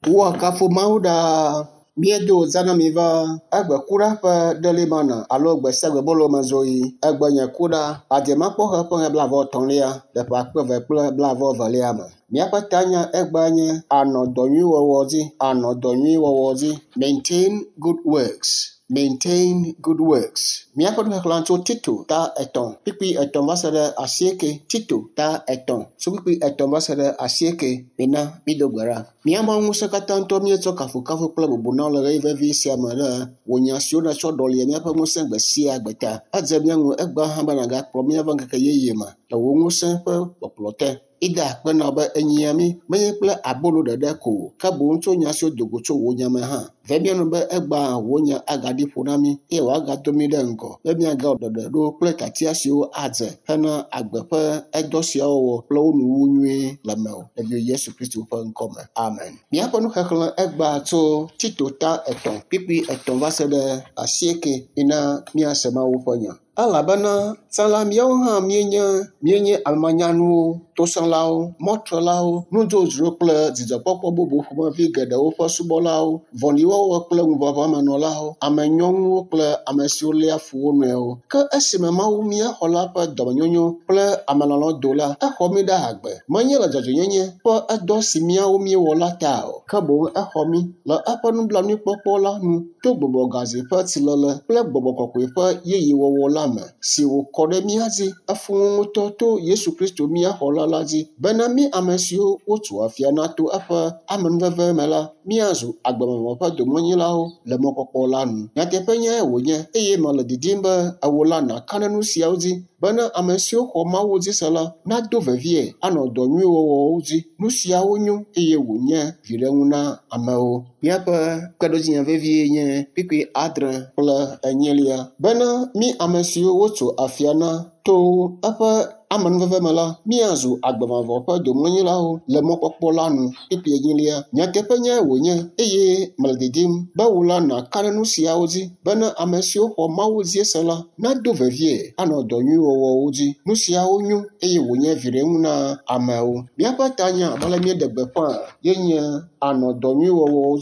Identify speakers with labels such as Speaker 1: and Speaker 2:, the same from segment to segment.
Speaker 1: Wakafo mauda miedo zana miva agbe kura pe delimana alo gbe segbe bolo mazoi agbe nye kuda adema kpohe pe blavo tonlia de pa kpeve kple blavo velia me miaƒe tanya egbe nye anɔ dɔ nyui wɔwɔ dzi anɔ dɔ nyui wɔwɔ dzi maintain good works miaƒe nuxexlẽ tso Tito ta 3 kpikpi 3 va se ɖe 9 Tito ta 3 so kpikpi 3 va se ɖe 9 mina mido gbe ɖa miama ŋusẽ katã ŋutɔ mietsɔ kafukafu kple bubuna le ɣeyiɣi vevi sia me ɖe wò nya siwo netsɔ ɖɔlie miaƒe ŋusẽ gbe sia gbe ta edze mia ŋu egbe hã be nàgakplɔ miaƒe ŋkeke yeye me le wò ŋusẽ ƒe kpɔkplɔ te ida akpena be enyiami menye kple abolo ɖeɖe ko ke boŋ tso nya siwo dogo tso wò nya me hã ve mianu be egba wò nya agaɖi ƒo na mi eye wòagado mi ɖe ŋgɔ be miaga ɖeɖe ɖo kple tatia siwo adze hena agbe ƒe edɔ siawo wɔ kple wo nuwu nyuie le me o le Yesu Kristo ƒe ŋkɔ me amen. Miaƒe nuxexlẽ egba tso Tito ta 3 kpikpi 3 va se ɖe 9 mina miase Mawu ƒe nya elabena tsãla miawo hã mienye amanyanuwo tosẽlawo mɔtrelawo nudzodzro kple dzidzɔkpɔkpɔ bubu ƒomevi geɖewo ƒe subɔlawo vɔliwɔwɔ kple ŋuʋaʋãmenɔlawo ame nyɔŋuwo kple ame siwo lia fu wo nɔewo ke esime Mawu míaxɔ la ƒe dɔmenyonyo kple amelɔlɔdo la exɔ mi ɖe agbe menye le dzɔdzɔnyenye ƒe edɔ si míawo miewɔ la ta o ke boŋ exɔ mi le eƒe nublanuikpɔkpɔ la nu to gbɔgbɔ gaze ƒe tsilele kple gbɔgbɔ kɔkɔe ƒe yeyewɔwɔ la me si wòkɔ ɖe mía dzi efunu ŋutɔ to Yesu Kristo mía xɔla la dzi bena mí ame siwo wotso afia na to eƒe amenuveve me la míazu agbememe ƒe domenyilawo le mɔkpɔkpɔ la nu. Nyateƒe nyae wònye eye mele didim be ewo la nàka ɖe nu siawo dzi bena ame siwo xɔ Mawu dzi se la nado vevie anɔ dɔ nyui wɔwɔwo dzi nu siawo nyo eye wònye viɖeŋu na amewo. Míaƒe kpeɖodzinye vevie nye kpikpi 7 kple 8 bena mí ame siwo wotso afia na to eƒe amenuveve me la míazu agbemavɔ ƒe domenyilawo le mɔkpɔkpɔ la nu kpikpi 8 nyateƒe nyae wònye eye mele didim be wò la nàka ɖe nu siawo dzi bena ame siwo xɔ Mawu dzi se la nado vevie anɔ dɔ nyui wɔwɔwo dzi nu siawo nyo eye wònye viɖeŋu na amewo. Míaƒe tanya abe le míeɖe gbeƒã yenye anɔ dɔ nyui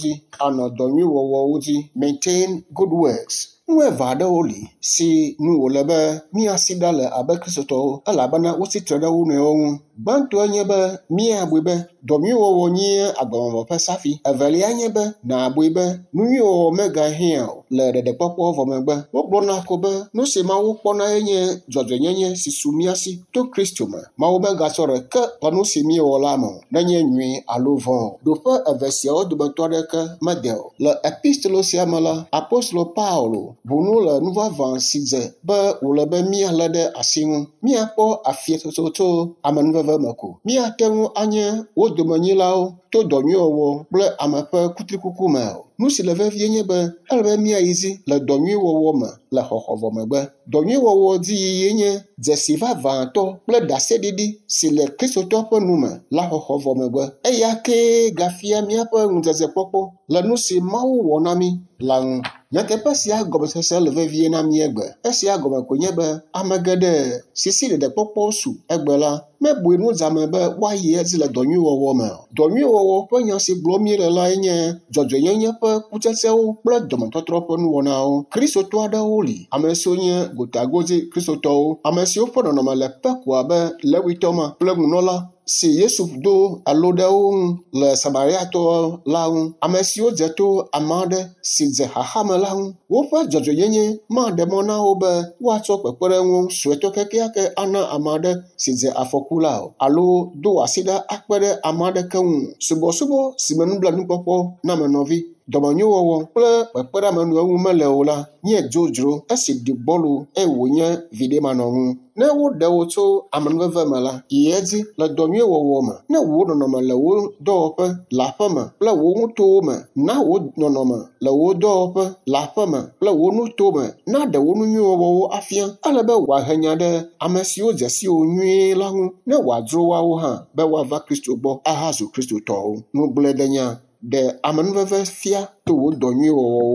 Speaker 1: wɔwɔwo dzi maintain good works. Nu eve aɖewo li si nu wòle be míasi ɖa le abe kristotɔwo elabena wotsitre ɖe wo nɔewo ŋu. Gbãtɔe nye be míabui be dɔnyuiwɔwɔ nye agbemevɔ ƒe safi. Evelia nye be nàbui be nunyuiwɔwɔ megahiã o le ɖeɖekpɔkpɔ vɔ megbe. Wogblɔna ko be nu si Mawu kpɔna nye dzɔdzɔenyenye si su mía si to Kristo me. Mawu megatsɔ ɖeke le nu si míewɔ la me o, nenye nyui alo vɔ̃ o. Ɖoƒe eve siawo dometɔ aɖeke mede o. Le epistolo sia me la, apostolo Paulo ʋunu le nuvavã si dze be wòle be míalé ɖe asi ŋu. Míakpɔ afietsotso tso amenuveve me ko. Míate ŋu anye wo domenyilawo to dɔnyuiwɔwɔ kple ame ƒe kutrikuku me o. Nu si le vevie nye be ele be míayi dzi le dɔnyuiwɔwɔ me le xɔxɔvɔ megbe. Dɔnyuiwɔwɔ dzi yiyi nye dzesi vavãtɔ kple ɖaseɖiɖi si le kristotɔ ƒe nu me la xɔxɔvɔ megbe. Eya ke gafia míaƒe ŋudzedzekpɔkpɔ le nu si Mawu wɔ na mí la ŋu. Nyateƒe sia gɔmesese le vevie na mí egbe. Esia gɔme ko nye be ame geɖe sisi ɖeɖekpɔkpɔ su egbe la mebui nudzame be woayi edzi le dɔnyuiwɔwɔ me o. Dɔnyuiwɔwɔ ƒe nya si gblɔm míele lae nye dzɔdzɔenyenye ƒe kutsetsewo kple dɔmetɔtrɔ ƒe nuwɔnawo. Kristotɔ aɖewo li, ame siwo nye gotagodzi kristotɔwo, ame siwo ƒe nɔnɔme le pe ko abe Levitɔ ma kple ŋunɔla si Yesu do alo ɖe wo ŋu le Samariatɔ la ŋu, ame siwo dze to ame aɖe si dze xaxa me la ŋu. Woƒe dzɔdzɔenyenye maɖe mɔ na wo be woatsɔ kpekpeɖeŋu suetɔ kekeake ana ame aɖe si dze afɔku la o, alo do asi ɖa akpe ɖe ame aɖeke ŋu. Subɔsubɔ si me nublanuikpɔkpɔ na amenɔvi, dɔmenyowɔwɔ kple kpekpeɖeamenueŋu mele o la nye dzodzro esi ɖi gbɔlo eye wònye viɖemanɔŋu. Ne woɖe wo tso amenuveve me la, yi edzi le dɔnyuiwɔwɔ me. Ne wo nɔnɔme le wo dɔwɔƒe le aƒe me kple wo ŋutowo me, na wo nɔnɔme le wo dɔwɔƒe le aƒe me kple wo nuto me, na ɖe wo nunyuiwɔwɔwo afia. Ele be wòahe nya ɖe ame siwo dze si wo nyuie la ŋu ne wòadzro woawo hã be woava Kristo gbɔ ahazu kristotɔwo. Nugblẽɖenya ɖe amenuveve fia to wo dɔnyuiwɔwɔwo me.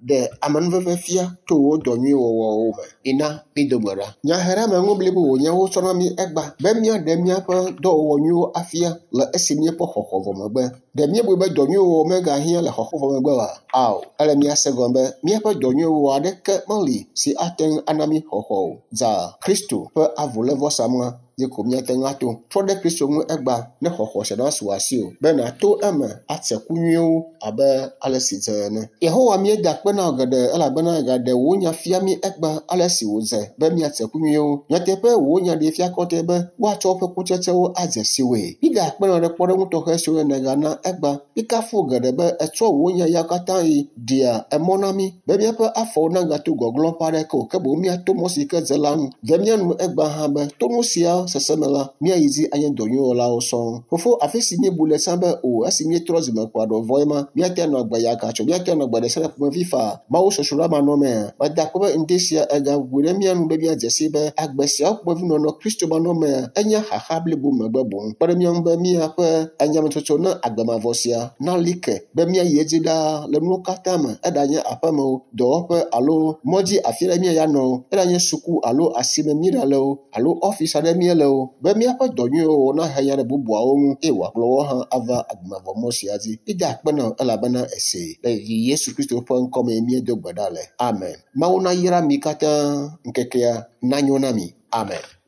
Speaker 1: de amanveve fia to wo dɔnyui wɔwɔwo me. Ina midogbera. Nyahere me ŋu blibo wo nyawo sɔna mi egba. Be mia de miaƒe dɔwɔwɔnyuiwo afia le esi míeƒe xɔxɔ vɔ megbe. De míebui be dɔnyuiwo megahia le xɔxɔ vɔ megbe wa. Ao, ele miase gɔm be míaƒe dɔnyuiwo aɖeke meli si ate ŋu ana mi xɔxɔ o. Zã Kristo ƒe avulévɔsamlea ye ko míate ŋu ato. Trɔ ɖe Kristo ŋu egba ne xɔxɔ se na su asi o. Be nato eme atse ku nyuiwo abe ale si dze ene. Yehowa míeda kpe na geɖe elabena gaɖe wo nya fia mi egba ale si wòdze be míatse ku nyuiwo. Nyateƒe wo nya ɖe fia kɔtɔe be woatsɔ woƒe kutsetsewo adze siwoe. Mída akpe na ɖe kpɔɖeŋu tɔxɛ siwo ene gana egba. Míkafu geɖe be etsɔ wo nya ya katã yi ɖia emɔ na mi be míaƒe afɔwo nagato gɔglɔ̃ ƒe aɖeke o, ke boŋ míato mɔ si ke dze la ŋu. Ve míanu egba hã be to nu sia sese me la, míayi dzi anye dɔnyuiwɔlawo sɔŋ. Fofo afi si míebu le sã be o esi míetrɔ zi me ko aɖɔvɔe ma, míate nɔ agbe ya gatso, míate nɔ agbe ɖe se ɖe ƒomevi fa Mawu sɔsrɔ̃ la manɔmea. Meda akpe be ŋdɛ sia egawui ɖe míanu be míadze si be agbe siawo ƒomevi nɔnɔ Kristo manɔmea enye xaxa blibo megbe boŋ. Kpe ɖe míaŋu be míaƒe enyametsotso ne agbemavɔ sia nali ke be míayi edzi ɖaa le nuwo katã me. Eɖanye aƒemewo, dɔwɔƒe alo mɔdzi afi ɖe míaya nɔ o. Eɖanye suku alo asime míeɖa le o alo ɔfisi aɖe míele o. Be míaƒe dɔnyuiwo nahenya ɖe bubuawo ŋu eye wòagblɔ wo hã ava agbemavɔ mɔ sia dzi. Mída akpe na elabena ese le Yesu Kristo ƒe ŋkɔ me míedo gbe ɖa le. Amen. Mawu nayra mi katã ŋkekea nanyo na mi. Amen.